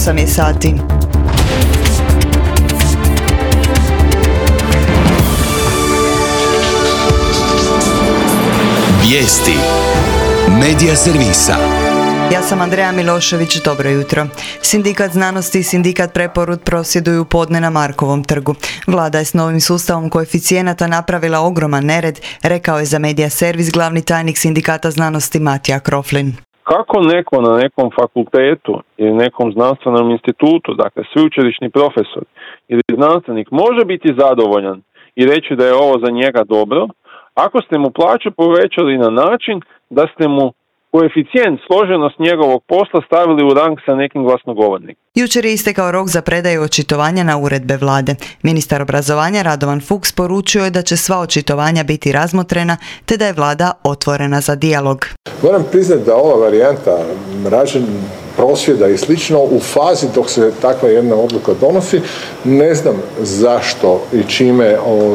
8 je sati. Vijesti Medija servisa. Ja sam Andreja Milošević, dobro jutro. Sindikat znanosti i sindikat Preporod prosvjeduju podne na Markovom trgu. Vlada je s novim sustavom koeficijenata napravila ogroman nered, rekao je za Medija servis glavni tajnik sindikata znanosti Matija Kroflin. Kako neko na nekom fakultetu ili nekom znanstvenom institutu, dakle sveučilišni profesor ili znanstvenik može biti zadovoljan i reći da je ovo za njega dobro, ako ste mu plaću povećali na način da ste mu koeficijent, složenost njegovog posla stavili u rang sa nekim glasnogovornikom. Jučer je istekao rok za predaju očitovanja na uredbe vlade. Ministar obrazovanja Radovan Fuchs poručio je da će sva očitovanja biti razmotrena, te da je vlada otvorena za dijalog. Moram priznati da ova varijanta rađen prosvjeda i slično u fazi dok se takva jedna odluka donosi, ne znam zašto i čime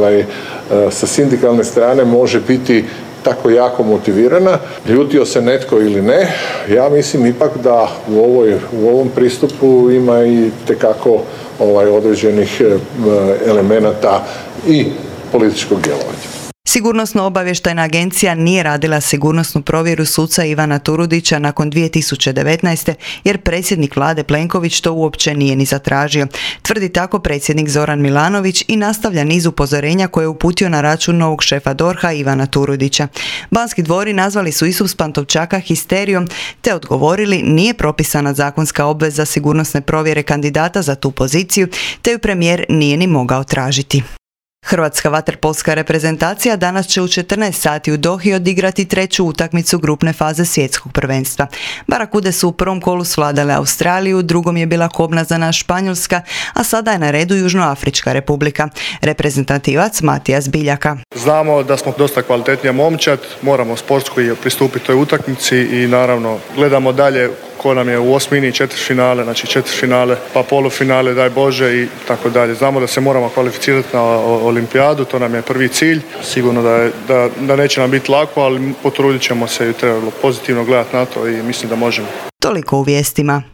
sa sindikalne strane može biti tako jako motivirana. Ljutio se netko ili ne, ja mislim ipak da u ovom pristupu ima i tekako određenih elemenata i političkog djelovanja. Sigurnosno-obavještajna agencija nije radila sigurnosnu provjeru suca Ivana Turudića nakon 2019. jer predsjednik vlade Plenković to uopće nije ni zatražio. Tvrdi tako predsjednik Zoran Milanović i nastavlja niz upozorenja koje je uputio na račun novog šefa DORH-a Ivana Turudića. Banski dvori nazvali su Isus s Pantovčaka histerijom te odgovorili nije propisana zakonska obveza sigurnosne provjere kandidata za tu poziciju te ju premijer nije ni mogao tražiti. Hrvatska vaterpolska reprezentacija danas će u 14 sati u Dohi odigrati treću utakmicu grupne faze svjetskog prvenstva. Barakude su u prvom kolu svladale Australiju, u drugom je bila kobnazana Španjolska, a sada je na redu Južnoafrička republika. Reprezentativac Matijas Biljaka. Znamo da smo dosta kvalitetnija momčad, moramo sportsko pristupiti toj utakmici i naravno gledamo dalje ko nam je u osmini, četvrtfinale, znači četvrtfinale, pa polufinale, daj Bože i tako dalje. Znamo da se moramo kvalificirati na olimpijadu, to nam je prvi cilj. Sigurno da neće nam biti lako, ali potrudit ćemo se i trebalo pozitivno gledati na to i mislim da možemo. Toliko u vijestima.